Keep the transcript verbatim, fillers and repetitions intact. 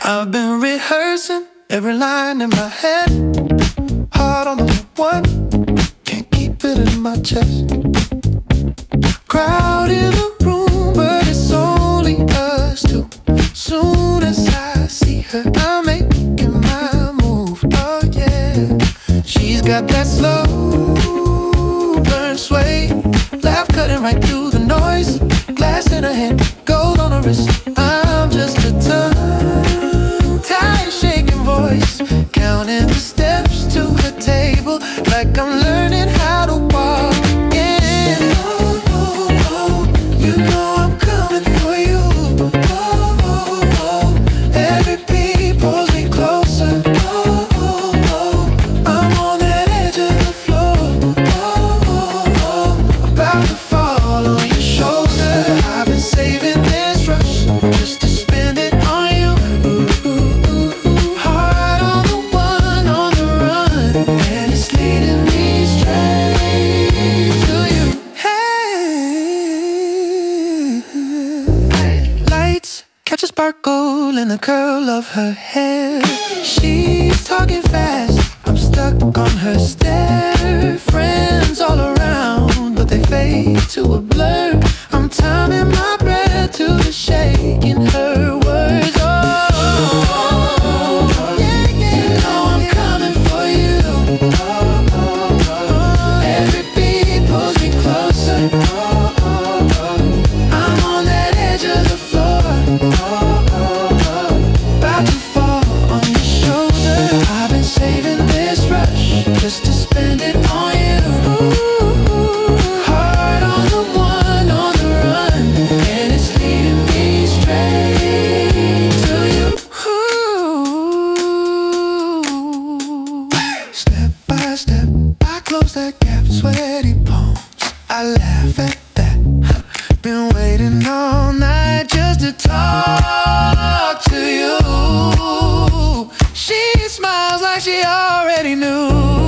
I've been rehearsing every line in my head. Heart on the one, can't keep it in my chest. Crowd in the room, but it's only us two. Soon as I see her, I'm making my move. Oh yeah, she's got that slow burn sway, laugh cutting right through the noise. Glass in her hand, gold on her wrist. I'm just a tongue-tied, shaking voice, counting the steps to her table like I'm learning how to walk. Yeah, oh, oh, oh, you know I'm coming for you. Oh, oh, oh, every beat pulls me closer. Oh, oh, oh, I'm on that edge of the floor. Oh, oh, oh, about to fall on your shoulder. I've been saving this rush just to spend it on you. Ooh, ooh, ooh, ooh. Heart on the one, on the run, and it's leading me straight to you. Hey, lights catch a sparkle in the curl of her hair. She's talking fast, I'm stuck on her stare. Friends all around, but they fade to a blur. I'm timing my breath to the shake in her words. Oh, yeah, yeah, you know I'm coming for you. Oh, oh, oh, every beat pulls me closer. Oh, oh, oh, I'm on that edge of the floor. Oh, oh, oh, about to fall on your shoulder. I've been saving this rush just to spend it on you. Heart on the one, on the run, and it's leading me straight to you. Ooh. Step by step, I close that gap, sweaty palms. I laugh at that. Been waiting all night just to talk to you. She smiles like she already knew.